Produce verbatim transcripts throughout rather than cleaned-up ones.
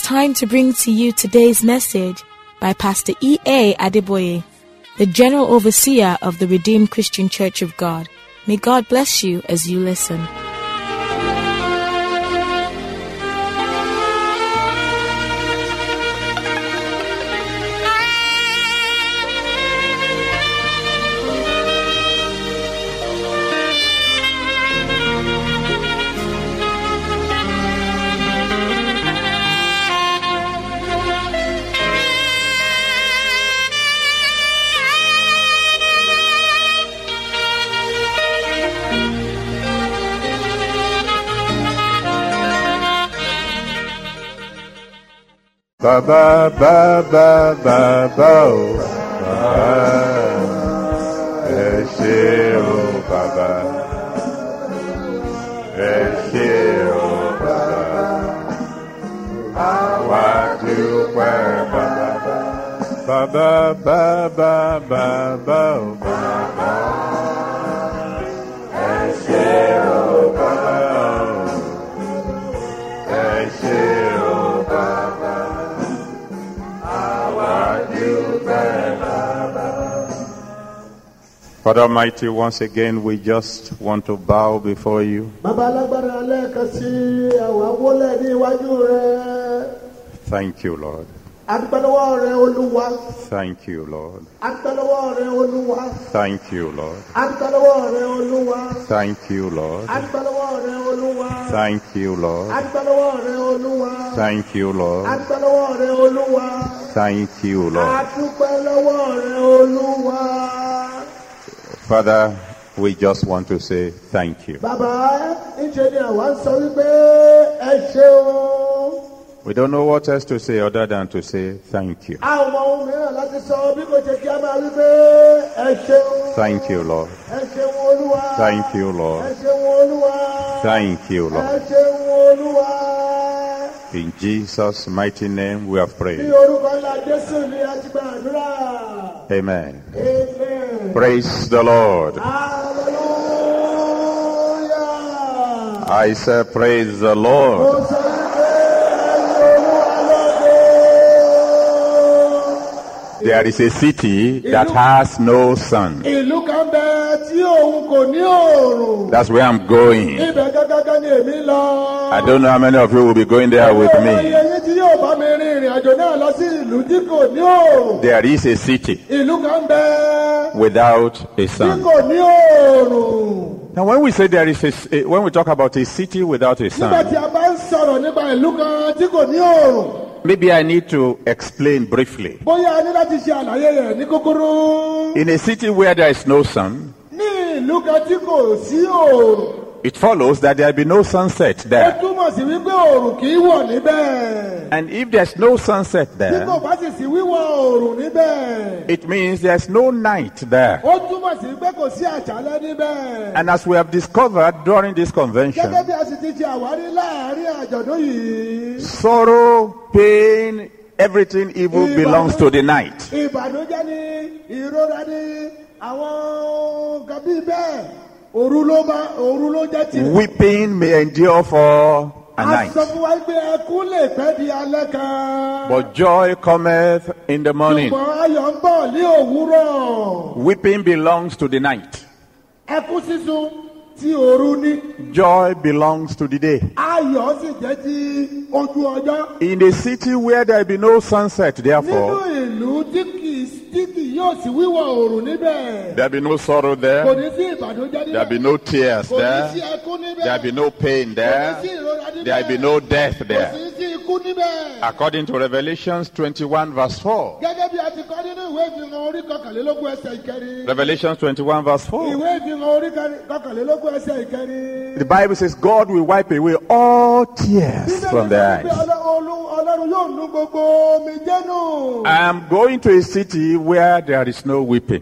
time to bring to you today's message by Pastor E A Adeboye, the General Overseer of the Redeemed Christian Church of God. May God bless you as you listen. Ba ba ba ba ba ba oh ba Eshe oh baba Eshe oh baba Awa dupe baba Ba ba ba ba ba ba oh baba Eshe oh baba Eshe oh baba Father Almighty, once again we just want to bow before you. Thank you, Lord. Thank you, Lord. Thank you, Lord. Thank you, Lord. Thank you, Lord. Thank you, Lord. Thank you, Lord. Father, we just want to say thank you. We don't know what else to say other than to say thank you. Thank you, Lord. Thank you, Lord. Thank you, Lord. In Jesus' mighty name we have prayed. Amen. Amen. Praise the Lord. Hallelujah. I say praise the Lord. There is a city that has no sun. That's where I'm going. I don't know how many of you will be going there with me. There is a city without a sun. Now, when we say there is a, when we talk about a city without a sun, maybe I need to explain briefly. In a city where there is no sun, it follows that there will be no sunset there. And if there's no sunset there, it means there's no night there. And as we have discovered during this convention, sorrow, pain, everything evil belongs to the night. Weeping may endure for a night, but joy cometh in the morning. Weeping belongs to the night. Joy belongs to the day. In a city where there will be no sunset, therefore, there will be no sorrow there. There will be no tears there. There will be no pain there. There will be no death there. According to Revelations twenty-one verse four. Revelations twenty-one verse four. The Bible says God will wipe away all tears from their eyes. I am going to a city where there is no weeping,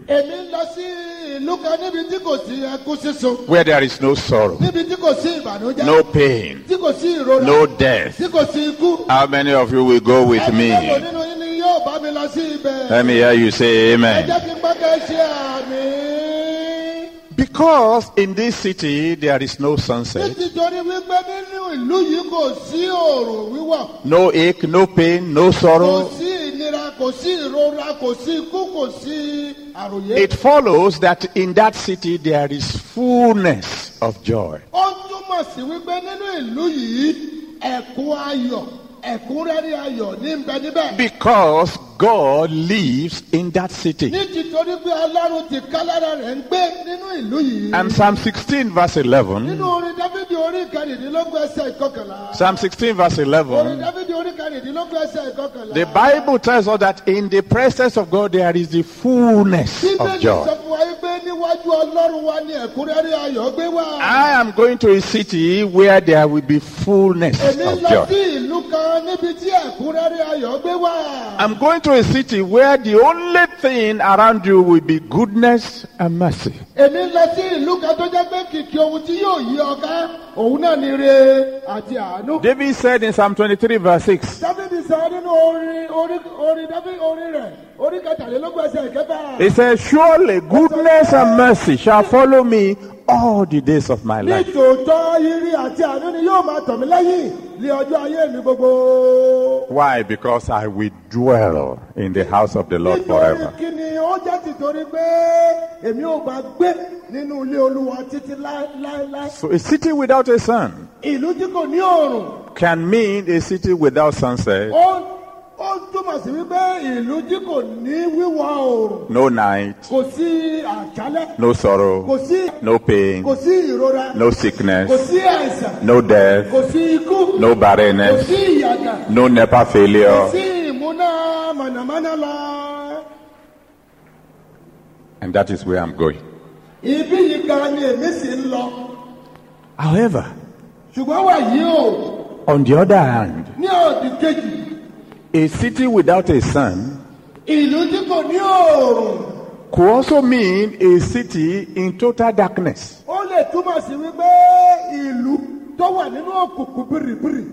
where there is no sorrow, no pain, no death. How many of you will go with me? Let me hear you say amen. Because in this city there is no sunset, nítorí wípé nínú ìlú yìí kò sí oòrùn wíwọ̀. no ache, no pain, no Kò sorrow, sí ìnira, kò sí ìrora, kò sí ikú, kò sí àròyé. it follows that in that city there is fullness of joy. Ó túmọ̀ sí wípé nínú ìlú yìí ẹ̀kún ayọ̀, ẹ̀kúnrẹ́rẹ́ ayọ̀ ní ń bẹ níbẹ̀. Because God lives in that city. Nítorí pé Ọlọ́run ti kálára rẹ̀ ń gbé nínú ìlú yìí. And Psalm sixteen verse Nínú eleven, orin Dáfídì orí kẹrìndínlógún ẹsẹ̀ ìkọkànlá. Psalm sixteen verse Orin eleven, Dáfídì orí kẹrìndínlógún ẹsẹ̀ ìkọkànlá. the Bible tells us that in the presence of God there is the fullness of Bíbélì joy. sọ fún wa wípé níwájú Ọlọ́run wa ni ẹ̀kúnrẹ́rẹ́ ayọ̀ gbé wá. I am going to a city where there will be fullness Èmi of lọ sí joy. ìlú kan níbi tí ẹ̀kúnrẹ́rẹ́ ayọ̀ gbé wá. I'm going to a city where the only thing around you will be goodness and mercy. Èmi lọ sí ìlú kan tó jẹ́ pé kìkì ohun tí yóò yí ọ ká, òun náà ni ire àti àánú. David said in Psalm twenty-three verse six, Dáfídì sọ nínú orin orin orin Dáfídì orin rẹ̀ orí kẹtàlélógún ẹsẹ̀ ìkẹfà. he said, surely goodness and mercy shall follow me all the days of my life. Nítòótọ́ ire àti àánú ni yóò máa tọ̀ mí lẹ́yìn ní ọjọ́ ayé mi gbogbo. Why? Because I will dwell in the house of the Lord Nítorí forever. kí ni ó jẹ́ tìtorí pé èmi ò bá gbé nínú ilé Olúwa títí láéláé. So a city without a sun Ìlú tí kò ní oòrùn. can mean a city without sunset, Ó ó túmọ̀ sí wípé ìlú tí kò ní wíwọ̀ oòrùn. no night, Kò sí àṣálẹ́. no sorrow, Kò sí no pain, kò sí ìrora. no Kò sickness, sí àìsàn. no death, Kò sí ikú. no Kò barrenness, sí ìyàgà. no NEPA Kò failure. sí ìmúná mọ̀nàmọ́ná lọ. And that is where I'm going. Ibi yìí gan ni èmi sì ń lọ. However, Ṣùgbọ́n wà yìí o, on the other hand, ní òdì kejì, a city without a sun ìlú tí kò ní oòrùn. could also mean a city in total darkness. Ó lè túmọ̀ sí wípé ìlú tó wà nínú òkùnkùn bìrìbìrì.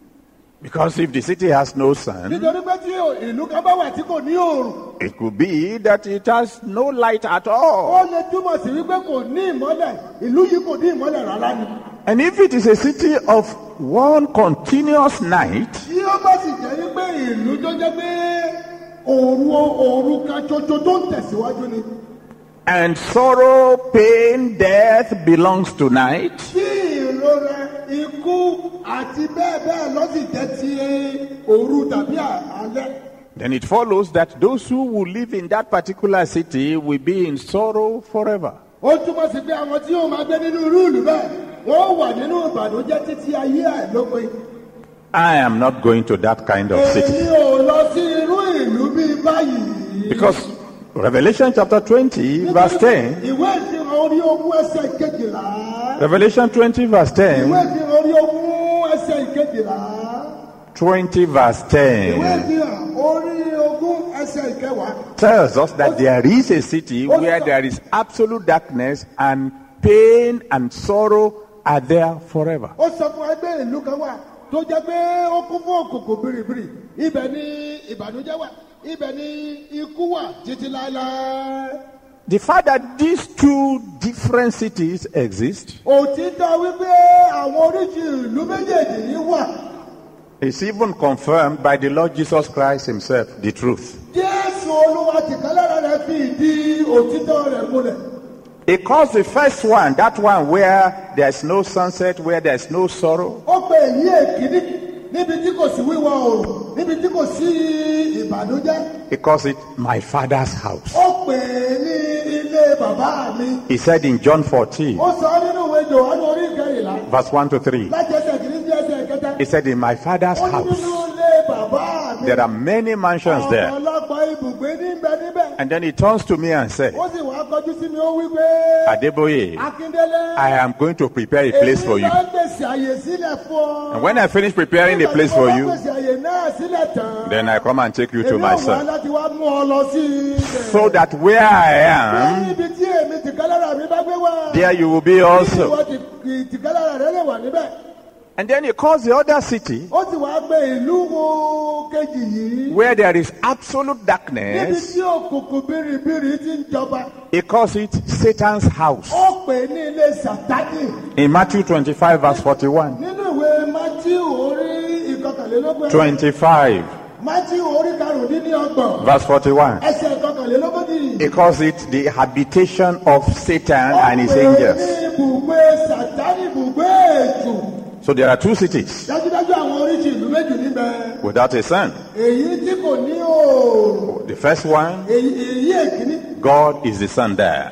Because if the city has no sun, Nítorí pé tí ìlú kan bá wà tí kò ní oòrùn, it could be that it has no light at all. ó lè túmọ̀ sí wípé kò ní ìmọ́lẹ̀. Ìlú yìí kò ní ìmọ́lẹ̀ rárá ni. And if it is a city of one continuous night, Tí ó bá sì jẹ́ wípé ìlú tó jẹ́ pé òru òru kan ṣoṣo tó ń tẹ̀síwájú ni. and sorrow, pain, death belongs to night, Tí ìrora, ikú àti bẹ́ẹ̀ bẹ́ẹ̀ lọ sì jẹ́ ti òru tàbí alẹ́. then it follows that those who will live in that particular city will be in sorrow forever. Ó túmọ̀ sí pé àwọn tí yóò máa gbé nínú irú ìlú bẹ́ẹ̀, wọ́n wà nínú ìbànújẹ́ títí ayé àìlópin. I am not going to that kind of city. Èmi ò lọ sí irú ìlú bíi báyìí. Because Revelation chapter twenty verse ten, Ìwé ìfihàn orí ogún ẹsẹ̀ kejìlá. Revelation twenty verse Ìwé ten, ìfihàn orí ogún ẹsẹ̀ kejìlá. twenty verse Ìwé ten ìfihàn orí ogún ẹsẹ̀ ìkẹwàá. tells us that there is a city where there is absolute darkness and pain and sorrow are there forever. Ó sọ fún ẹgbẹ́ ìlú kan wà tó jẹ́ pé ó kún fún òkùnkùn bìrìbìrì. Ibẹ̀ ni ìbànújẹ́ wà. Ibẹ̀ ni ikú wà títí láéláé. The fact that these two different cities exist Òtítọ́ wípé àwọn oríṣi ìlú méjèèjì yìí wà. is even confirmed by the Lord Jesus Christ himself, the truth. Jésù Olúwa tìkálára rẹ̀ fi ìdí òtítọ́ rẹ̀ múlẹ̀. Because the first one, that one where there's no sunset, where there's no sorrow, Ó pe èyí èkíní níbi tí kò sí wíwọ̀ oòrùn, níbi tí kò sí ìbànújẹ́. he calls it my father's house. Ó pè é ní ilé bàbá mi. He said in John fourteen, Ó sọ nínú ìwé Jòhánù orí ìkẹrìnlá. verse one to three, Láti ẹsẹ̀ kìíní sí ẹsẹ̀ kẹta. he said, in my father's Ó ní house, nínú ilé bàbá mi. there are many mansions there. Ọ̀pọ̀lọpọ̀ ibùgbé níbẹ̀ níbẹ̀. And then he turns to me and said, Ó sì wá kọjú sí mi, ó wí pé. Adeboye, Akíndélé. I am going to prepare a place for you. Èmi máa ń pèsè àyè sílẹ̀ fún ọ. And when I finish preparing a place for you, Nígbà tí mo bá pèsè àyè náà sílẹ̀ tán. then I come and take you to Èmi ò wá myself. láti wá mú ọ lọ sí ibẹ̀. So that where I am, Níbi tí èmi tìkálára mi bá gbé wá. there you will be also. Ìwọ tì- tìkálára rẹ lè wà níbẹ̀. And then he calls the other city, Ó sì wá where there is absolute darkness, he calls it Satan's house. In Matthew twenty-five verse forty-one. twenty-five verse forty-one. He calls it the habitation of Satan and his angels. So there are two cities without a sun. The first one, God is the sun there.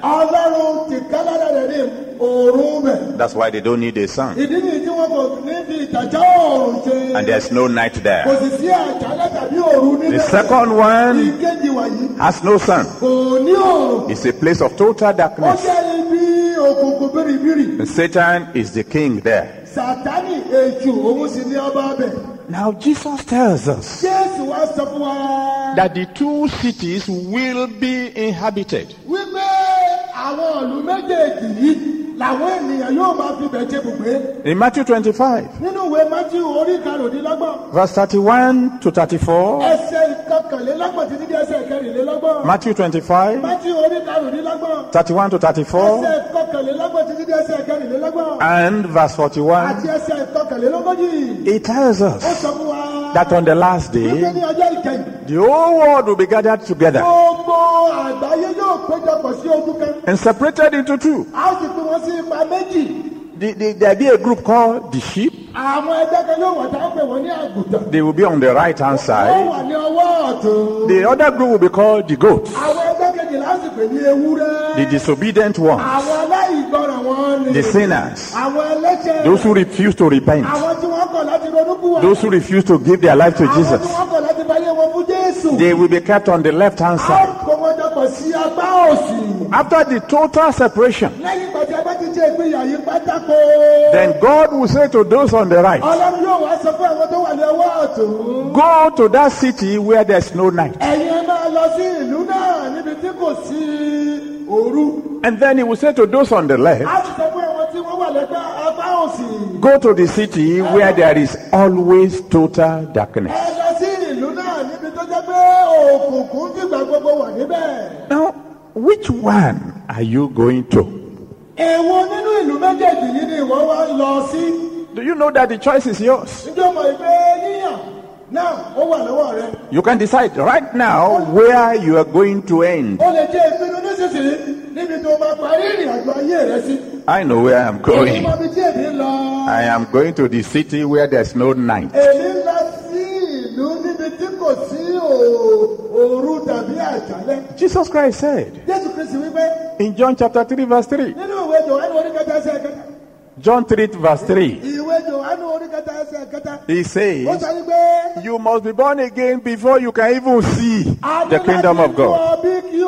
That's why they don't need a sun. And there's no night there. The second one has no sun. It's a place of total darkness. And Satan is the king there. Now Jesus tells us that the two cities will be inhabited. In Matthew twenty-five, verse thirty-one to thirty-four. Matthew twenty-five, thirty-one to thirty-four, and verse forty-one. It tells us that on the last day, the whole world will be gathered together and separated into two. The, the, there'll be a group called the sheep. They will be on the right hand side. The other group will be called the goats, the disobedient ones, the sinners, those who refuse to repent, those who refuse to give their life to Jesus. They will be kept on the left hand side. After the total separation, then God will say to those on the right, go to that city where there's no night. And then he will say to those on the left, go to the city where there is always total darkness. Now, which one are you going to? Do you know that the choice is yours? You can decide right now where you are going to end. I know where I am going. I am going to the city where there's no night. Jesus Christ said in John chapter three verse three. John three verse three. He says, you must be born again before you can even see the kingdom of God.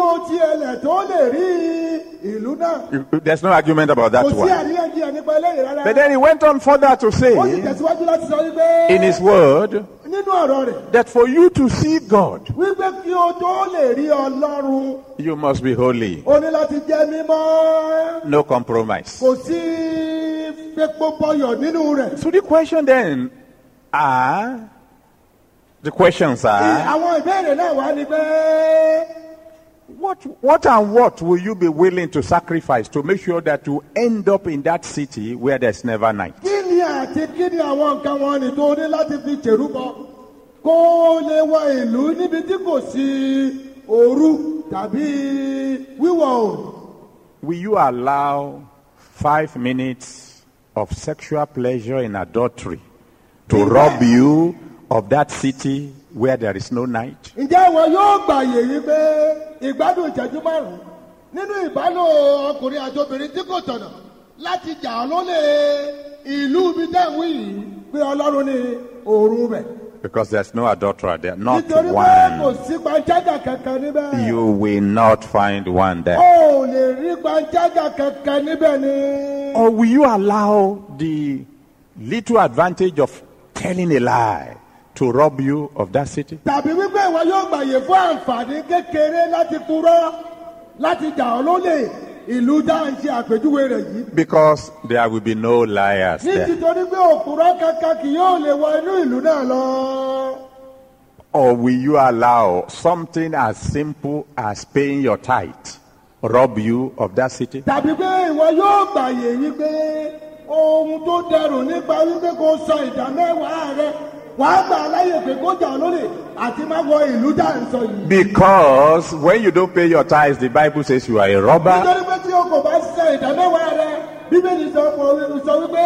There's no argument about that one. But then he went on further to say in his word that for you to see God, you must be holy. No compromise. So the question then are, the questions are, what, what and what will you be willing to sacrifice to make sure that you end up in that city where there's never night? Will you allow five minutes of sexual pleasure in adultery to rob you of that city where there is no night? Because there's no adulterer there, not one. You will not find one there. Or will you allow the little advantage of telling a lie to rob you of that city? ìlú dá ń ṣe àpèjúwe rẹ̀ yìí. Because there will be no liars there. nítorí pé òpùrọ́ kankan kì yóò lè wọ inú ìlú náà lọ. Or will you allow something as simple as paying your tithe rob you of that city? tàbí pé ìwọ yóò gbàyè yí pé ohun tó dẹrùn nípa wípé kó sọ ìdá mẹ́wàá rẹ wàá gbà láyè pé kó jà lórí àti má wọ ìlú dá ń sọ yìí. Because when you don't pay your tithes, the Bible says you are a robber. nítorí pé tí o kò bá sọ ìdá mẹ́wàá rẹ bíbélì sọ wípé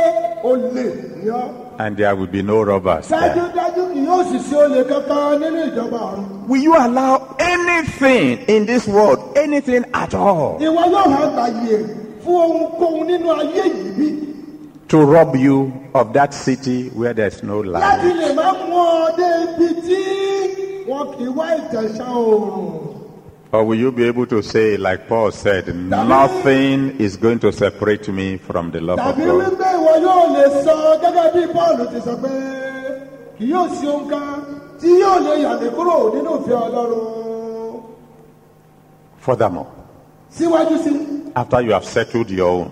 olè ni ọ́. And there will be no robbers there. dájúdájú kì yóò sì sí olè kankan nínú ìjọba ọ̀run. Will you allow anything in this world, anything at all, ìwọ yóò hàn gbàyè fún ohunkóhun nínú ayé yìí bí. to rob you of that city where there's no láti light? lè má mú ọ dé ibi tí wọn kì í wá ìtẹ̀sán oòrùn. Or will you be able to say, like Paul said, nothing is going to separate me from the love of tàbí God? wípé ìwọ yóò lè sọ gẹ́gẹ́ bí Paul ti sọ pé kì yóò sí ohun kan tí yóò lè yà mí kúrò nínú ìfẹ́ Ọlọ́run. Furthermore, síwájú sí after you have settled your own,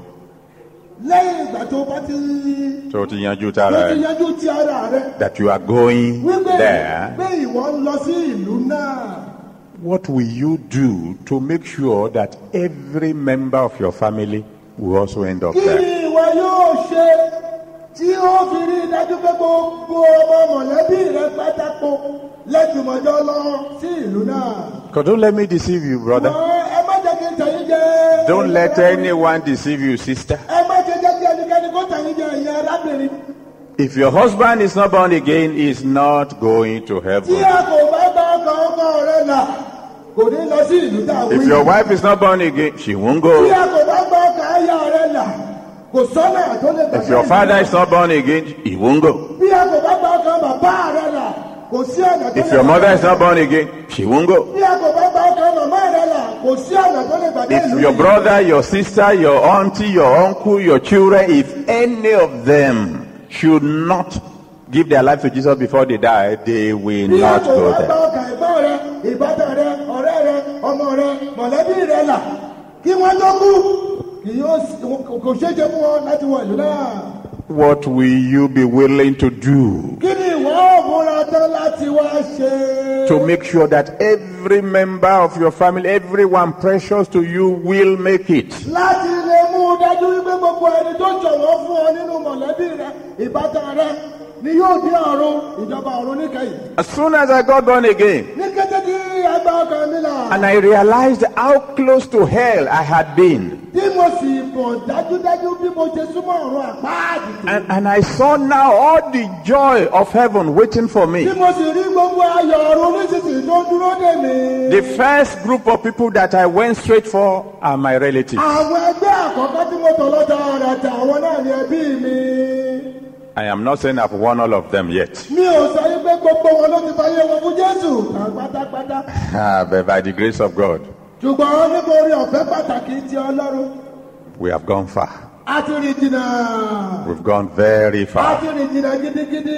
lẹ́yìn ìgbà tó bá ti so ti yanjú tó tara ti ẹ, yanjú ti ara rẹ that you are going wípé there, pé ìwọ ń lọ sí ìlú náà. what will you do to make sure that every member of your family will also end up kí there? ni ìwọ yóò ṣe tí ó fi rí i dájú pé gbogbo ọmọ mọ̀lẹ́bí rẹ pátákó lẹ́jùmọ̀jọ́ lọ sí ìlú náà. Because don't let me deceive you, brother. Wọ́n ẹ má jẹ́ kí n tẹ̀yìn jẹ. Don't let anyone deceive you, sister. ẹ má ṣe jẹ́ kí ẹnikẹ́ni kó tẹ̀yìn jẹ ìyẹn arábìnrin. If your husband is not born again, he is not going to tí heaven. a kò bá bá ọkọ ọkọ rẹ là kò ní lọ sí ìlú tá a wí. If your wife is not born again, she won't tí go. a kò bá bá ọkọ aya rẹ là kò sọ́nà tó lè gbà. If your father is not born again, he won't go. bí a kò bá bá ọkọ bàbá rẹ là kò sí ọ̀nà tó lè gbà. If your mother is not born again, she won't go. bí a kò bá bá ọkọ màmá rẹ là kò sí ọ̀nà tó lè gbà dé ìlú If your yìí. brother, your sister, your auntie, your uncle, your children, if any of them should not give their life to Jesus before they die, they will bí a not kò go bá bá there. ọkọ ẹ̀gbọ́n rẹ ìbátan rẹ ọ̀rẹ́ rẹ ọmọ rẹ mọ̀lẹ́bí rẹ là kí wọ́n tó kú kì yóò sí- kò ṣeé ṣe fún wọn láti wọ ìlú náà. What will you be willing to do kí ni ìwọ ò múra tán láti wá ṣe. to make sure that every member of your family, everyone precious to you, will make it? láti lè mú un dájú wípé gbogbo ẹni tó jọ̀wọ́ fún ọ nínú mọ̀lẹ́bí rẹ ìbátan rẹ ni yóò dé ọ̀run ìjọba ọ̀run níkẹyìn. As soon as I got born again, ní kété tí agbá ọkàn mi là. and I realized how close to hell I had been, tí mo sì mọ̀ dájúdájú bí mo ṣe súnmọ́ ọ̀run àpáàdì tó. and, and I saw now all the joy of heaven waiting for me. tí mo sì rí gbogbo ayọ̀ ọ̀run nísinsìnyí tó dúró dè mí. The first group of people that I went straight for are my relatives. àwọn ẹgbẹ́ àkọ́kọ́ tí mo tọ̀ lọ́dọ̀ rẹ̀ tà àwọn náà ni ẹbí mi. I am not saying I've won all of them yet. mi ò sọ yín pé gbogbo wọn ló ti fàyè wọn fún Jésù pátápátá. Ah, but by the grace of God, ṣùgbọ́n nítorí ọ̀fẹ́ pàtàkì ti Ọlọ́run we have gone far. a ti rìn jìnnà. We've gone very a far. ti rìn jìnnà gidigidi.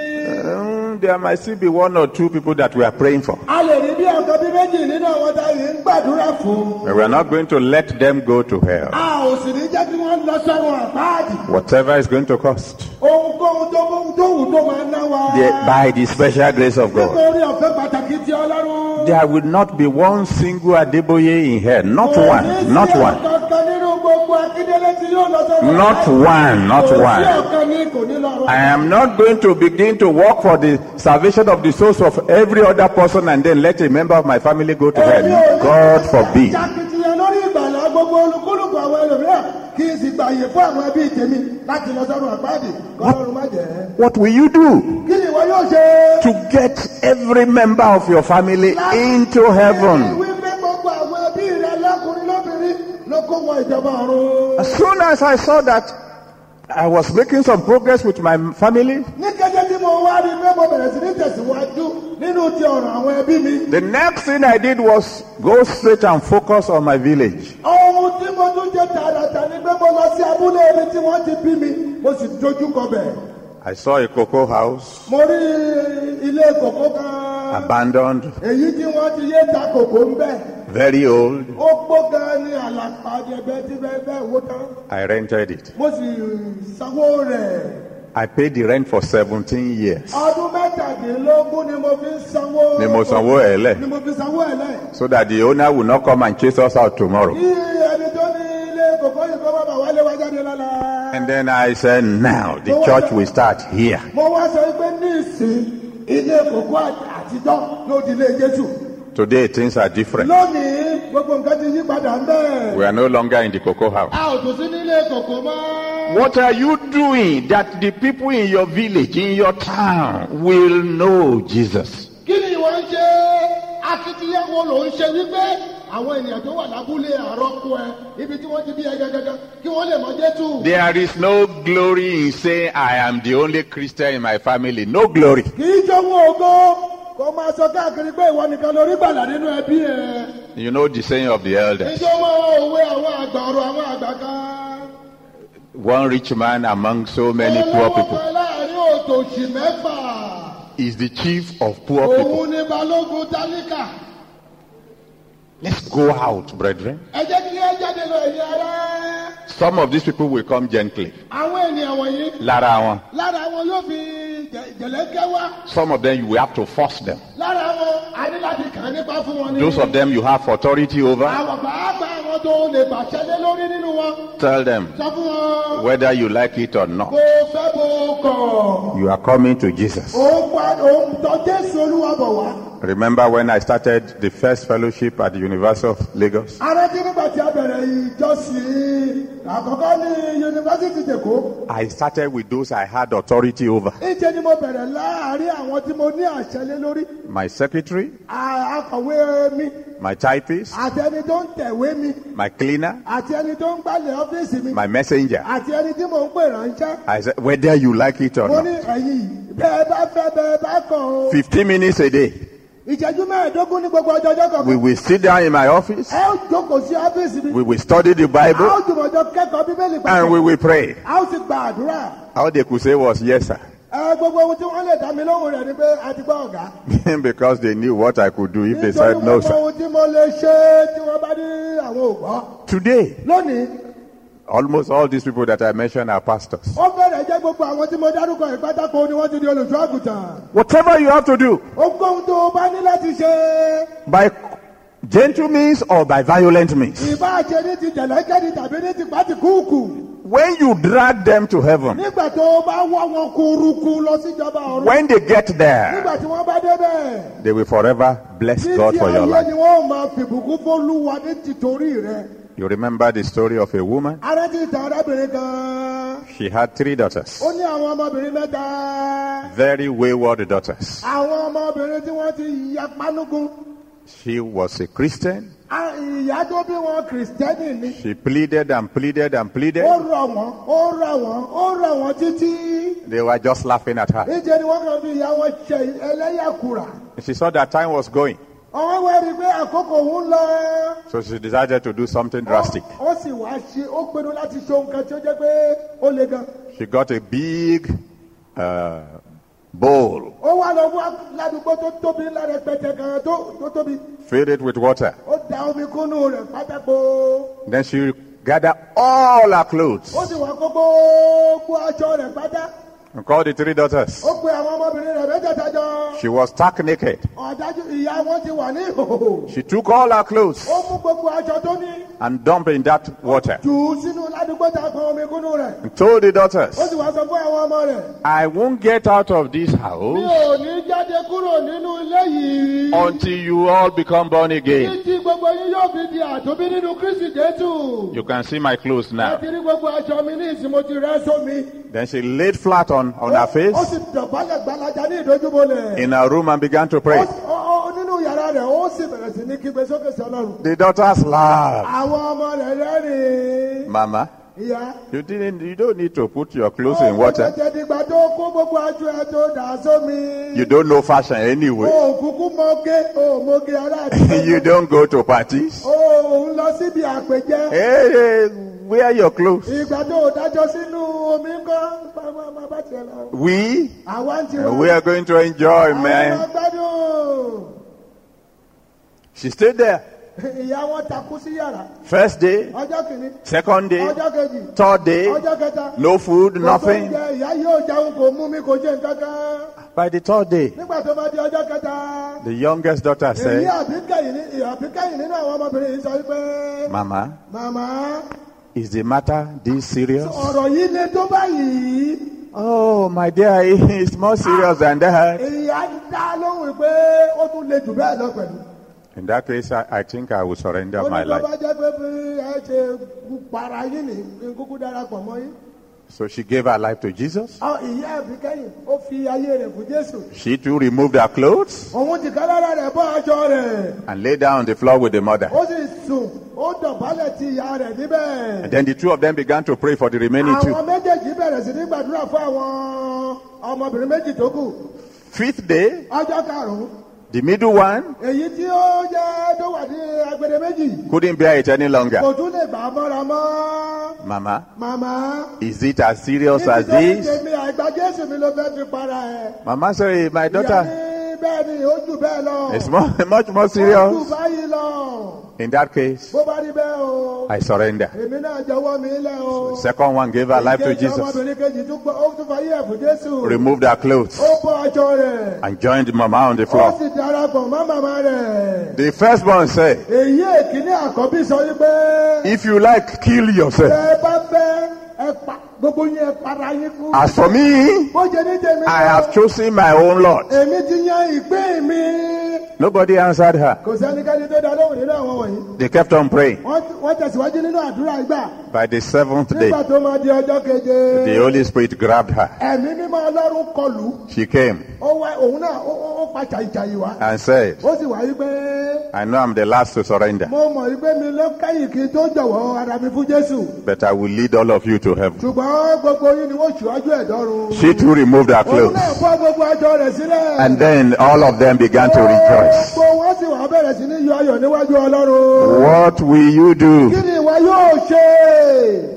Um, there might still be one or two people that we are praying for. a lè rí bí ọ̀kan bí méjì nínú àwọn tá a yìí ń gbàdúrà fún. But we are not going to let them go to hell. a ò sì ní jẹ́ kí wọ́n lọ sọ́run àpáàdì. Whatever is going to cost. ohunkóhun tó kóhun tó wù tó máa ná wa. The, by the special grace of God. nítorí ọ̀fẹ́ pàtàkì ti Ọlọ́run. There will not be one single Adeboye in hell. Not Kò ní one. sí Not one. ọ̀kankan nínú gbogbo Akíndélé tí yóò lọ sọ́run Not àpáàdì. one. Not Kò sí one. ọ̀kan ní kò ní lọ rọ. I am not going to begin to work for the salvation of the souls of every other person and then let a member of my family go to Èmi ò hell. ní God forbid. ṣàkitiyan lórí ìgbàlá gbogbo olúkúlùkù àwọn ẹlòmíràn kí n sì gbàyè fún àwọn ẹbí tèmi láti lọ sọ́run àpáàdì kọ́lọ́run má jẹ́. What will you do kí ni ìwọ yóò ṣe. to get every member of your family into heaven? wípé gbogbo àwọn ẹbí rẹ lọ́kùnrin lóbìnrin ló kó wọ ìjọba ọ̀run. As soon as I saw that I was making some progress with my family, ní kété tí mo wá rí pé mo bẹ̀rẹ̀ sí ní tẹ̀síwájú nínú ti ọ̀rọ̀ àwọn ẹbí mi. the next thing I did was go straight and focus on my village. ohun tí mo tún jẹ tààràtà ni pé mo lọ sí abúlé ibi tí wọ́n ti bí mi mo sì dojú kọ bẹ̀. I saw a cocoa house. Mo rí ilé kòkó kan. Abandoned. Èyí tí wọ́n ti yé ta kòkó ń bẹ̀. Very old. Ó gbó gan ni àlàpàdé bẹ́ẹ̀ tí bẹ́ẹ̀ bẹ́ẹ̀ wó tán. I rented it. Mo sì sanwó rẹ̀. I paid the rent for seventeen years. Ọdún mẹ́tàdínlógún ni mo fi ń sanwó. Ni mo sanwó ẹ̀ lẹ̀. Ni mo fi sanwó ẹ̀ lẹ̀. So that the owner will not come and chase us out tomorrow. Kí ẹni tó ní ilé kòkó yìí kó bàbá wálé wá jáde lọ́la. And then I said, now the church will start here. Mo wá sọ pé ní ìsìn ilé kòkó àtijọ́ ló di ilé Jésù. Today things are different. Lónìí gbogbo nǹkan ti yí padà ń bẹ̀. We are no longer in the cocoa house. A ò tún sí nílé kòkó mọ́. What are you doing that the people in your village, in your town, will know Jesus? Kí ni ìwọ ń ṣe? Akitiyan wo ló ń ṣe wípé àwọn ènìyàn tó wà lábúlé àrọ́kọ ẹ ibi tí wọ́n ti bí ẹ gẹ́gẹ́gẹ́ kí wọ́n lè mọ Jésù. There is no glory in saying I am the only Christian in my family. No glory. Kì í jọ̀wọ́ ògo kó máa sọ káàkiri pé ìwọ nìkan lórí gbàlà nínú ẹbí ẹ. You know the saying of the elders. Ìjọba òwe àwọn àgbà ọ̀rọ̀ àwọn àgbà kan. One rich man among so many poor people Láàárín òtòṣì mẹ́fà. is the chief of poor people. Òun ni balógun tálíkà. Let's go out, brethren. Ẹ jẹ́ kí ẹ jáde lọ ẹ̀yin ará. Some of these people will come gently. Àwọn ènìyàn wọ̀nyí. Lára wọn. Lára wọn yóò fi jẹ̀lẹ́kẹ́ wá. Some of them you will have to force them. Lára wọn a ní láti kàn nípa fún wọn ní. Those of them you have authority over. Àwọn pàápàá àwọn tó lè bàṣẹ lé lórí nínú wọn. Tell them Sọ fún wọn. whether you like it or not. Kò fẹ́ bó kọ̀. You are coming to Jesus. Òun pa òun tọ́ Jésù Olúwa bọ̀ wá. Remember when I started the first fellowship at the University of Lagos? Arántí nígbà tí a bẹ̀rẹ̀ ìjọsìn àkọ́kọ́ ní yunifásitì Èkó. I started with those I had authority over. Ìṣe ni mo bẹ̀rẹ̀ láàárín àwọn tí mo ní àṣẹ lé lórí. My secretary, À- Akọ̀wé mi my typist, àti ẹni tó ń tẹ̀wé mi my cleaner, àti ẹni tó ń gbálẹ̀ ọ́fíìsì mi my messenger. àti ẹni tí mò ń pè ránṣẹ́. I said, whether you like it or Mo ní not. ẹ̀yin bẹ́ẹ̀ bá fẹ́ bẹ́ẹ̀ bá kàn ó. fifteen minutes a day. Ìṣẹ́jú mẹ́ẹ̀ẹ́dógún ní gbogbo ọjọ́ ọjọ́ We kọ̀ọ̀kan. will sit down in my office. Ẹ ó jókòó sí ọ́fíìsì mi. We will study the A ó Bible jùmọ̀jọ kẹ́kọ̀ọ́ Bíbélì and we papọ̀. will pray. A ó sì gba àdúrà. All they could say was yes, sir. Ẹ gbogbo ohun tí wọ́n lè dá mi lóhùn rẹ̀ ni pé a ti gbọ́ ọ̀gá. Because they knew what I could do if they Nítorí said no, gbogbo sir. ohun tí mo lè ṣe tí wọ́n bá ní àwọn ò gbọ́. Today, Lónìí, almost all these people that I mentioned are pastors. ó bẹ̀rẹ̀ jẹ́ gbogbo àwọn tí mo dárúkọ ìpátákó ni wọ́n ti di olùṣọ́ àgùntàn. Whatever you have to do, Ohunkóhun tó o bá ní láti ṣe. by gentle means or by violent means, Ìbá ṣe ní ti jẹ̀lẹ́kẹ́ni tàbí ní ti pátìkúùkù. when you drag them to heaven, Nígbà tó o bá wọ́ wọn kúrukú lọ síjọba ọ̀run. when they get there, Nígbà tí wọ́n bá débẹ̀. they will forever bless God Títí for your ayé life. ni wọ́n máa fìbùkún fÓlúwa ní tìtorí rẹ̀. You remember the story of a woman? Arántí ìtàn arábìnrin kan. She had three daughters, Ó ní àwọn ọmọbìnrin mẹ́ta. very wayward daughters. Àwọn ọmọbìnrin tí wọ́n ti ya pánúgún. She was a Christian. A- Ìyá tó bí wọn Kìrìsìtẹ́nì ni. She pleaded and pleaded and pleaded. Ó rọ̀ wọ́n, ó rọ̀ wọ́n, ó rọ̀ wọ́n títí. They were just laughing at her. Níjẹ́ ni wọ́n kàn fi ìyá wọn ṣe ẹlẹ́yàkùrà. She saw that time was going, Àwọn wá rí i pé àkókò òun lọ. so she decided to do something drastic. Ó sì wá ṣe, ó pinnu láti ṣe ohun kan tí ó jẹ́ pé ó le gan. She got a big uh, bowl, Ó wá lọ wá ládùúgbò tó tóbi ńlá rẹpẹtẹ kan tó tó tóbi. filled it with water. Ó da omi kúnnú rẹ̀ pátákó. Then she gathered all her clothes Ó sì wá kó gbogbo aṣọ rẹ̀ pátá. and called the three daughters. Ó pe àwọn ọmọbìnrin rẹ̀ mẹ́tẹ̀ẹ̀ta jọ. She was stark naked. Ọ̀dájú ìyá wọn ti wà ní ìhòòhò. She took all her clothes Ó mú gbogbo aṣọ tó ní. and dumped in that water Jù ú sínú ládùúgbò tá a kan omi kúnnú rẹ̀. and told the daughters, Ó sì wá sọ fún àwọn ọmọ rẹ̀. I won't get out of this Mi house ò ní jáde kúrò nínú ilé yìí. until you all become born again. Títí gbogbo yín yóò fi di àtòbí nínú Kristi Jésù. You can see my clothes now. Láti rí gbogbo aṣọ mi ní ìsìn mo ti rẹ́ sómi. Then she laid flat on, on her Ó face sì dọ̀bálẹ̀ gbalaja ní ìdójúbolẹ̀. in her room and began to Ó pray. sì- ó- ó- Nínú yàrá rẹ̀ ó sì bẹ̀rẹ̀ sí ní kígbe sókè sí Ọlọ́run. The daughters laughed. Àwọn ọmọ rẹ̀ rẹ́rìn-ín. Mama, Ìyá. You didn't. You don't need to put your clothes in water. Ìgbà tó kó gbogbo aṣọ ẹ tó dà sómi. You don't know fashion anyway. O kúkú mọ́gé, o mọ́gé ará àti. You don't go to parties. O ń lọ síbi àpèjẹ. Hey, hey, wear your clothes. Ìgbà tó dájọ́ sínú omi ńkọ́, máa bá tiẹ̀ lọ. We, Àwa ń uh, we are going to enjoy, man. Àwọn gbádùn. She stayed there. Ìyá wọn takú sí yàrá. First day, Ọjọ́ kìíní. second day, Ọjọ́ kejì. third day, Ọjọ́ kẹta. no food, nothing. Ìyá yóò jẹun kò mú mi kò jẹ nǹkan kan. By the third day, Nígbà tó bá di ọjọ́ kẹta. the youngest daughter Èyí said, àbíkẹ́yìn ní àbíkẹ́yìn nínú àwọn ọmọbìnrin yìí sọ wípé. Mama, Màmá. is the matter this serious? Ọ̀rọ̀ yìí le tó báyìí. Oh, my dear, it's more serious than that. Ìyá dá lóhùn pé ó tún le jù bẹ́ẹ̀ lọ pẹ̀lú. In that case, I, I think I will surrender my Ó ní tó bá life. jẹ́ pé bí ẹ ṣe para yín ní kí n kúkú darapọ̀ mọ́ yín. So she gave her life to Jesus. Ọ ìyá àbíkẹ́yìn ó fi ayé rẹ̀ fún Jésù. She too removed her clothes Òun ti ká lára rẹ̀ bọ́ aṣọ rẹ̀. and lay down on the floor with the mother. Ó sì sùn, ó dọ̀bálẹ̀ ti ìyá rẹ̀ níbẹ̀. And then the two of them began to pray for the remaining two. Àwọn méjèèjì bẹ̀rẹ̀ sí ní gbàdúrà fún àwọn ọmọbìnrin méjì tó kù. Fifth day, Ọjọ́ karùn-ún. the middle one Èyí tí ó jẹ́ tó wà ní agbede méjì. couldn't bear it any longer. Kò tún lè gbà á mọ́ra mọ́. Mama, Màmá. is it as serious as Nítorí this? tèmi àgbà Jésù mi ló fẹ́ fi para ẹ̀. Mama said, my Ìyá daughter, ní bẹ́ẹ̀ ni ó jù bẹ́ẹ̀ lọ. it's more, much more Ó jù serious. báyìí lọ. In that case, Bó bá rí bẹ́ẹ̀ o. I surrender. Èmi náà jọ̀wọ́ mi lẹ̀ o. Second one gave her life to Ìkejì Jesus, ọmọbìnrin kejì tún gbọ́- ó tún fayé ẹ̀ fún Jésù. removed her clothes, Ó bọ́ aṣọ rẹ̀. and joined Mama on the Ó floor. sì darapọ̀ mọ́ màmá rẹ̀. The firstborn said, Èyí èkíní àkọ́bí sọ wípé. if you like, kill yourself. Ẹ bá fẹ́ ẹ pa gbogbo yín ẹ para yín kú. As for me, Bó ṣe ní tèmi I lọ, have chosen my own Lord. èmi ti yan ìpín mi. Nobody answered her. Kò sẹ́nikẹ́ni tó dá lóhùn nínú àwọn wọ̀nyí. They kept on praying. Wọ́n wọ́n tẹ̀síwájú nínú àdúrà ìgbà. By the seventh day, Nígbà tó máa di ọjọ́ keje. the Holy Spirit grabbed her. Ẹ̀mí mímọ́ Ọlọ́run kọlù. She came Ó wá òun náà ó ó- ó pa jàìjàì wá. and said, Ó sì wá wípé. I know I'm the last to surrender, Mo mọ̀ wípé mi ló kẹ́yìn kí n tó jọ̀wọ́ ara mi fún Jésù. but I will lead all of you to heaven. Ṣùgbọ́n gbogbo yín ni wọ́n ṣíwájú ẹ̀dọ́run. She too removed her Òun clothes. náà fọ́ gbogbo aṣọ rẹ̀ sílẹ̀. And then all of them began to rejoice. Gbogbo wọn sì wá bẹ̀rẹ̀ sí ní yọ ayọ̀ níwájú Ọlọ́run. What will you do Kí ni ìwọ yóò ṣe?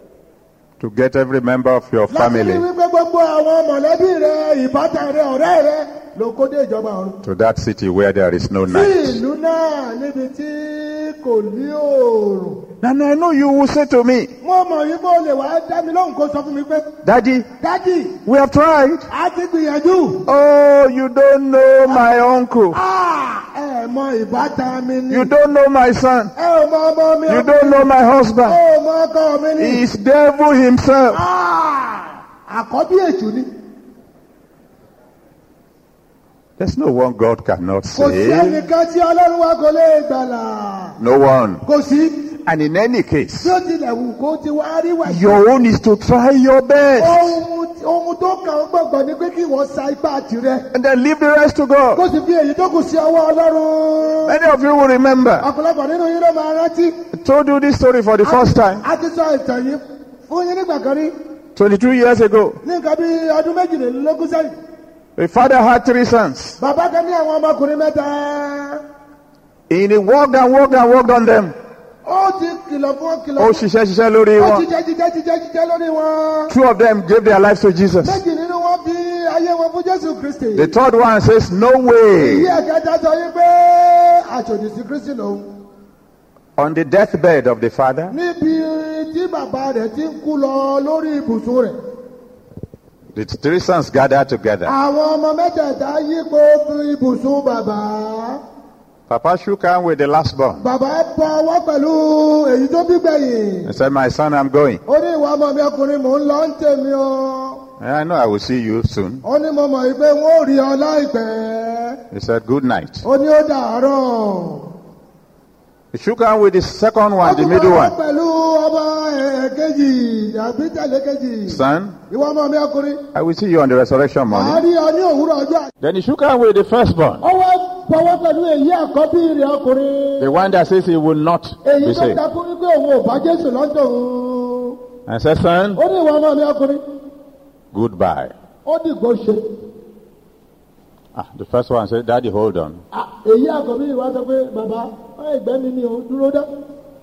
to get every member of your Láti rí family wípé gbogbo àwọn mọ̀lẹ́bí rẹ, ìbátan rẹ, ọ̀rẹ́ rẹ ló kó dé ìjọba ọ̀run. to that city where there is no Sí night? ìlú náà níbi tí kò ní oòrùn. And I know you will say to me, Mo mọ̀ yí bó lè wá dá mi lóhùn kó sọ fún mi pé. Daddy, Dádì, we have tried. a ti gbìyànjú. Oh, you don't know my uncle. Ah, ẹ mọ ìbátan mi ni. You don't know my son. Ẹ ò mọ ọmọ mi. You don't know my husband. Ẹ ò mọ ọkọ mi ni. He's devil himself. Ah, àkọ́bí èṣù ni. There's no one God cannot Kò sí save. ẹnìkan tí Ọlọ́run wa kò lè gbàlà. No one. Kò sí. And in any case, Bí ó tilẹ̀ wù kó ti wá rí wà. your own is to try your best. Ohun ohun tó kàn ń gbọ̀ngbọ̀n ni pé kí wọ́n sa ipá tirẹ̀. And then leave the rest to God. Kó sì fi èyí tó kù sí ọwọ́ Ọlọ́run. Many of you will remember. Ọ̀pọ̀lọpọ̀ nínú yín ló máa rántí. I told you this story for the first time A ti sọ ìtàn yìí fún yín nígbà kan rí. twenty-two years ago. Ní nǹkan bí ọdún méjìlélógún sẹ́yìn. A father had three sons. Bàbá kan ní àwọn ọmọkùnrin mẹ́ta. And he worked and worked and worked on them. Ó ti kìlọ̀ fún wọn kìlọ̀ Ó fún ṣiṣẹ́ ṣiṣẹ́ lórí wọn. Ó wọn. jíjẹ́ jíjẹ́ jíjẹ́ jíjẹ́ lórí wọn. Two of them gave their lives to Jesus. Méjì nínú wọn fi ayé wọn fún Jésù Kristi. The third one says, no way. Ìyí ẹ̀kẹta sọ yí pé àṣòdì sí Kristi lòun. On the deathbed of the father, Níbi tí bàbá rẹ̀ ti ń kú lọ lórí ibùsùn rẹ̀. the three sons gathered together. Àwọn ọmọ mẹ́tẹ̀ẹ̀ta yípo fún ibùsùn bàbá. Papa shook hand with the last born. Bàbá bọ ọwọ́ pẹ̀lú èyí tó bí gbẹ̀yìn. He said, my son, I'm going. Ó ní ìwà ọmọ mi ọkùnrin mò ń lọ ń tèmi o. And I know I will see you soon. Ó ní mo mọ̀ wípé wọ́n ò rí ọ láìpẹ́. He said, good night. Ó ní ó dàárọ̀. He shook hand with the second Ó one, the tún middle bọ̀ one. pẹ̀lú ọmọ ẹ̀ẹ́kejì àbí tẹ̀lé kejì. Son, Ìwà ọmọ mi ọkùnrin. I will see you on the resurrection Màá morning. rí ọ ní òwúrọ̀ ọjọ́. Then he shook hand with the firstborn. Ó wá bọ̀wọ́ pẹ̀lú èyí àkọ́bí rẹ̀ ọkùnrin. The one that says he will not Èyí be tó saved. takú wípé òun ò bá Jésù lọ́dọ̀ òun. And said, son, ó ní ìwọ ọmọ mi ọkùnrin. goodbye. ó dìgbò ṣe. Ah, the first one said, Daddy, hold on. èyí àkọ́bí ìwà sọ pé bàbá ìgbẹ́ mi ni ò dúró dá.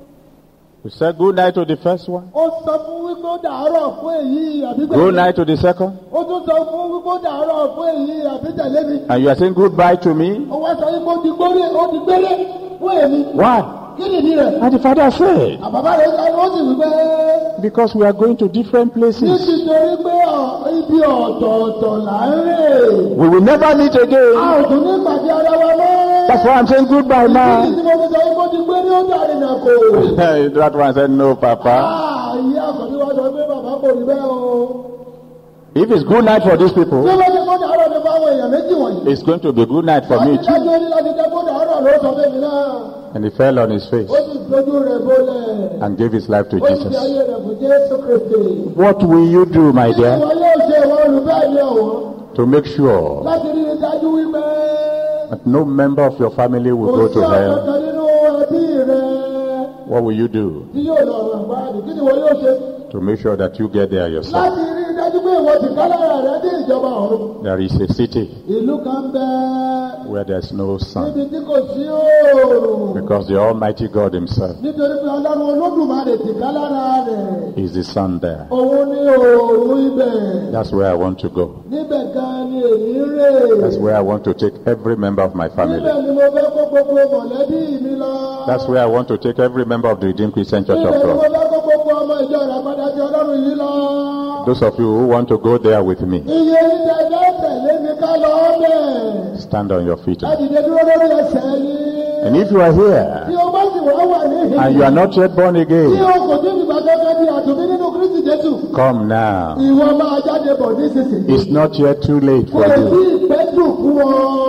We said good night to the first one. ó sọ fún wípé ó dàárọ̀ fún èyí àbígbẹ́. Good night to the second. ó tún sọ fún wípé ó dàárọ̀ fún èyí àbíjẹ̀lé mi. And you are saying goodbye to me? ó wá sọ wípé ó di gbóré ó di gbéré fún èmi. Why? kí nìdí rẹ̀? And the father said, àbàbá rẹ̀ sọ ó sì wípé. because we are going to different places. nítorí pé ibi ọ̀tọ̀ọ̀tọ̀ là ń rè. We will never meet a again. ò tún ní pàdé ara wa mọ́. That's why I'm saying goodbye ìdí now. tí mo fi sọ wípé ó di gbéré ó dàrí nà kò. That one said, no, Papa. ìyá àkọ́bí wa sọ pé bàbá kò rí bẹ́ẹ̀ o. If it's good night for these people, tí wọ́n ti kó dàárọ̀ ní fáwọn èèyàn méjì wọ̀nyí. it's going to be good night for me láti too. dájú ní láti jẹ́ kó dàárọ̀ ló sọ fún mi náà. And he fell on his face ó sì dojú rẹ̀ bólẹ̀. and gave his life to ó sì fi Jesus. ayé rẹ̀ fún Jésù Kristi. What will you do, my ìwọ dear, yóò ṣe ìwọ olùbẹ́ mi ọ̀wọ́. to make sure láti rí i dájú wípé that no member of your family will kò go sí to hell? ọ̀kankan nínú ẹbí rẹ̀ What will you do tí yóò lọ ràn báyìí. kí ni ìwọ yóò ṣe? to make sure that you get there yourself? láti rí i dájú pé ìwọ ti kálára rẹ̀ dé ìjọba ọ̀run. There is a city ìlú kan bẹ́ẹ̀ where there's no sun níbi tí kò sí oòrùn. because the Almighty God himself nítorí pé ọlọ́run olódùmarè ti kálára rẹ̀. is the sun there. òun ní oòrùn ibẹ̀. That's where I want to go. níbẹ̀ gan ni èyí rè. That's where I want to take every member of my family. níbẹ̀ ni mo fẹ́ kó gbogbo mọ̀lẹ́bí mi lọ. That's where I want to take every member of the Redeemed Christian Church of níbẹ̀ ni mo God. fẹ́ kó gbogbo ọmọ ìjọ rẹ̀ padà sí ọlọ́run yìí lọ. Those of you who want to go there with me, iye ìtẹ̀lẹ́ tẹ̀lé mi ká lọ bẹ̀. stand on your feet. láti dé dúró lórí ẹsẹ̀ yìí. And if you are tí here o bá sì wá wà níhìn. and you are not yet born tí again, o kò tí ìgbà gẹ́gẹ́ bí àtúnbí nínú Kristi Jésù. come now. ìwọ máa jáde bọ̀ nísinsìnyí. It's not yet too late kò for sí you. ìpẹ́jù fún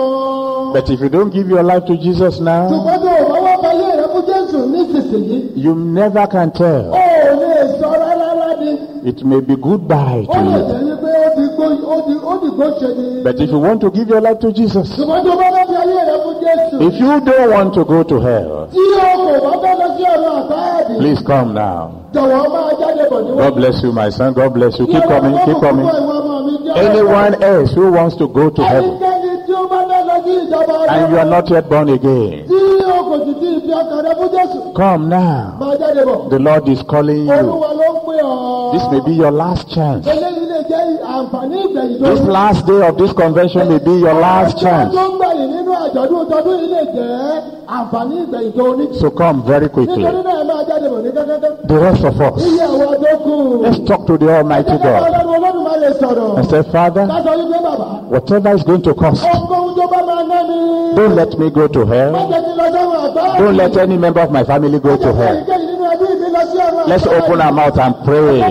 ọ. But if you don't give your life to Jesus now, ṣùgbọ́n tó o bá wá báyé rẹ fún Jésù nísinsìnyí. you never can o tell. ò lè sọ rárá ni. It may be goodbye ó to lè you. jẹ́ wípé ó ti gbó ó ti ó ti gbó ṣe ni. But if you want to give your life to Jesus, ṣùgbọ́n tó bá bá fi ayé rẹ fún Jésù. if you don't want to go to hell, tí o kò bá bá lọ sí ọ̀run àtàdì. please come now. jọ̀wọ́ máa jáde bọ̀ níwájú. God bless you, my son. God bless you. Keep coming, keep coming. Anyone Anyone else who wants to go to heaven ẹnikẹ́ni tí ó bá fẹ́ lọ sí ìjọba and you are not yet born again, tí o kò sì tí ì fi ọkàn rẹ fún Jésù. come now. máa jáde bọ̀. The Lord is calling you. Olúwa ló ń pè ọ́. This may be your last chance. eléyìí lè jẹ́ àǹfààní ìgbẹ̀yìn tó This last day of this convention may be your last chance. tó ń gbẹ̀yìn nínú àjọ̀dún tọdún yìí lè jẹ́ àǹfààní ìgbẹ̀yìn tó ní. So come very quickly. nítorí náà ẹ máa jáde bọ̀ ní kẹ́kẹ́kẹ́. The rest of us, iye àwọn tó kù. let's talk to the Almighty God Ọlọ́run Olódùmarè sọ̀rọ̀. and say, Father, ká sọ wípé bàbá. whatever is going to cost, ohunkóhun tó bá máa ná mi. don't let me go to má hell. jẹ́ kí n lọ sọ́run àgbá. Don't let any member of my family go to hell. Èyíkéyìí nínú ẹbí mi lọ sí ọ̀run àgbá. Let's open our mouth and pray.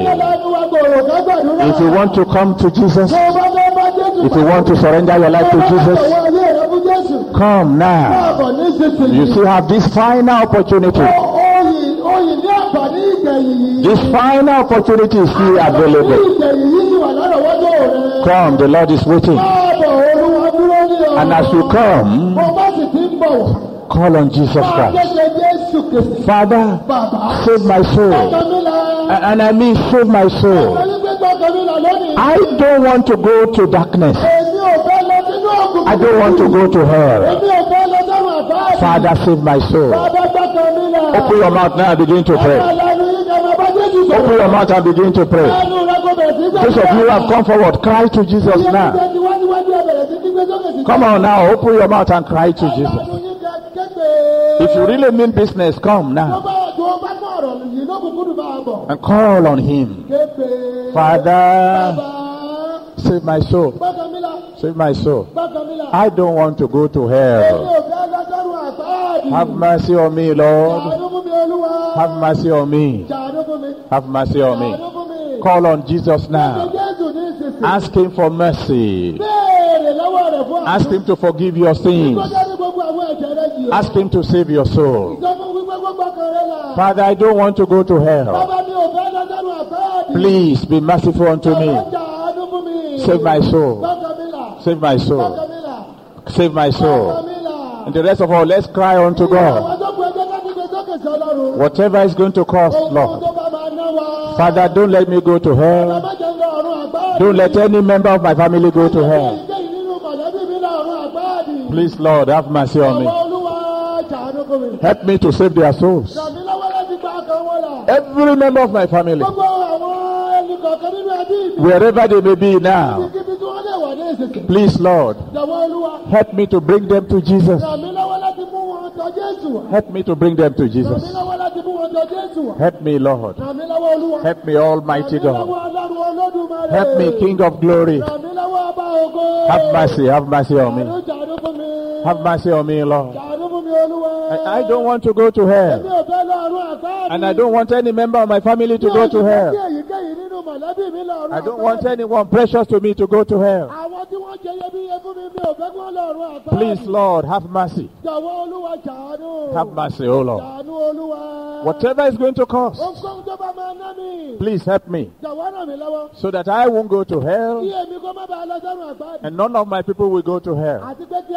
If you want to come to Jesus, if you want to surrender your life to Jesus, come now. You still have this final opportunity. This final opportunity is still available. Come, the Lord is waiting. And as you come, call on Jesus Christ. Father, save my soul. And I mean save my soul. I don't want to go to darkness. I don't want to go to hell. Father, save my soul. Open your mouth now and begin to pray. Open your mouth and begin to pray. Those of you who have come forward, cry to Jesus now. Come on now, open your mouth and cry to Jesus. If you really mean business, come now and call on Him. Father, save my soul. Save my soul. I don't want to go to hell. Have mercy on me, Lord. Have mercy on me. Have mercy on me. Call on Jesus now. Ask Him for mercy. Ask Him to forgive your sins. Ask Him to save your soul. Father, I don't want to go to hell. Please be merciful unto me. Save my soul. Save my soul. Save my soul. And the rest of all, let's cry unto God. Whatever is going to cost, Lord. Father, don't let me go to hell. Don't let any member of my family go to hell. Please, Lord, have mercy on me. Help me to save their souls. Every member of my family, wherever they may be now, please, Lord, help me to bring them to Jesus. Help me to bring them to Jesus. Help me, Lord. Help me, Almighty God. Help me, King of Glory. Have mercy, have mercy on me. Have mercy on me, Lord. I, I don't want to go to hell. And I don't want any member of my family to go to hell. I don't want anyone precious to me to go to hell. Please, Lord, have mercy. Have mercy, oh Lord. Whatever is going to cost, please help me so that I won't go to hell and none of my people will go to hell.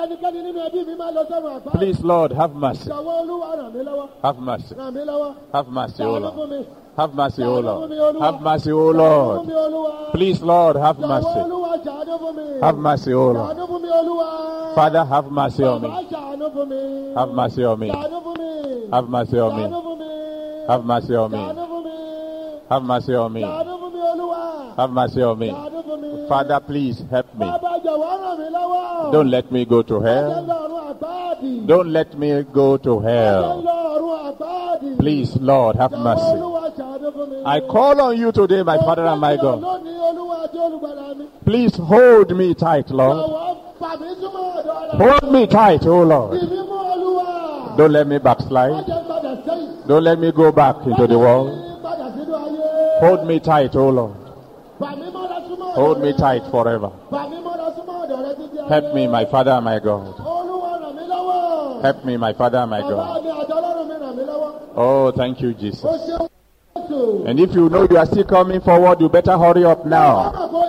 Please, Lord, have mercy. Have mercy. Have mercy, oh Lord. Have mercy, O Lord. Have mercy, O Lord. Please, Lord, have mercy. Have mercy, O Lord. Father, have mercy on me. Have mercy on me. Have mercy on me. Have mercy on me. Have mercy on me. Have mercy on me. Father, please help me. Don't let me go to hell. Don't let me go to hell. Please, Lord, have mercy. I call on you today, my Father and my God. Please hold me tight, Lord. Hold me tight, oh Lord. Don't let me backslide. Don't let me go back into the world. Hold me tight, oh Lord. Hold me tight forever. Help me, my Father and my God. Help me, my Father and my God. Oh, thank you, Jesus. And if you know you are still coming forward, you better hurry up now.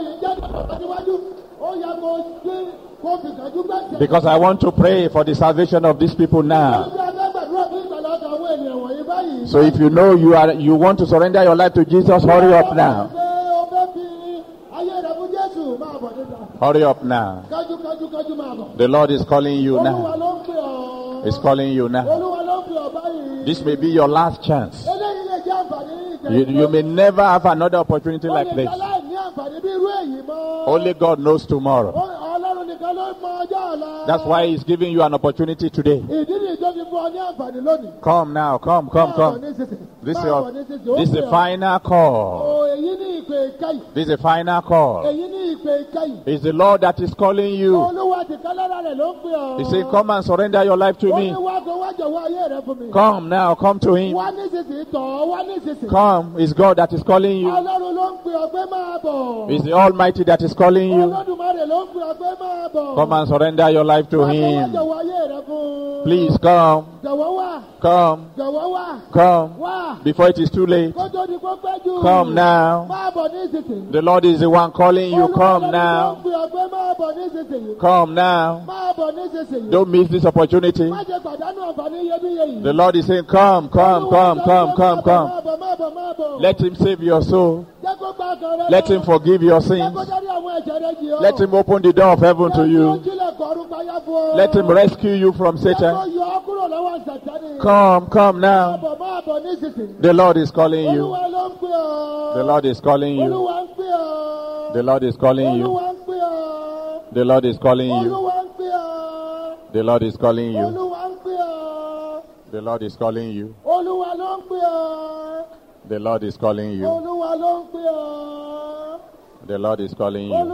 Because I want to pray for the salvation of these people now. So if you know you are you want to surrender your life to Jesus, hurry up now. Hurry up now. The Lord is calling you now. He's calling you now. This may be your last chance. You, you may never have another opportunity like this. Only God knows tomorrow. That's why He's giving you an opportunity today. Come now, come, come, come. This is, your, this is the final call. This is the final call. It's the Lord that is calling you. He said, come and surrender your life to me. Come now, come to Him. Come, it's God that is calling you. It's the Almighty that is calling you. Come and surrender your life to Him. Please come. Come. Come. Before it is too late. Come now. The Lord is the one calling you. Come now. Come now. Don't miss this opportunity. The Lord is saying, come, come, come, come, come, come. Let Him save your soul. Let Him forgive your sins. Let Him open the door of heaven to you. Let Him rescue you from Satan. Come, come now. The Lord is calling you. The Lord is calling you. The Lord is calling you. The Lord is calling you. The Lord is calling you. The Lord is calling you. The Lord is calling you. The Lord is calling you.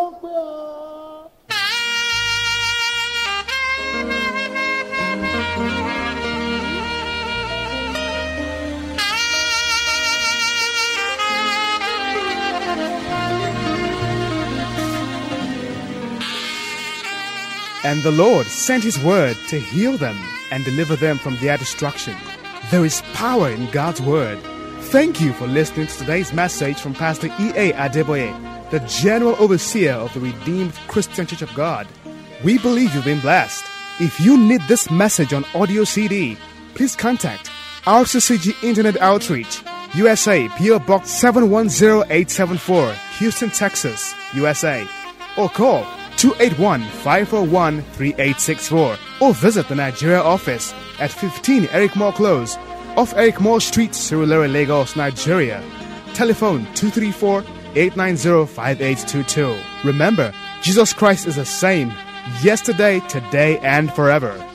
And the Lord sent His word to heal them and deliver them from their destruction. There is power in God's word. Thank you for listening to today's message from Pastor E A Adeboye, the General Overseer of the Redeemed Christian Church of God. We believe you've been blessed. If you need this message on audio C D, please contact R C C G Internet Outreach, U S A, P O Box seven one zero eight seven four, Houston, Texas, U S A. Or call two eight one, five four one, three eight six four. Or visit the Nigeria office at fifteen Eric Moore Close, off Eric Moore Street, Surulere, Lagos, Nigeria. Telephone two three four, eight nine zero, five eight two two. Remember, Jesus Christ is the same yesterday, today, and forever.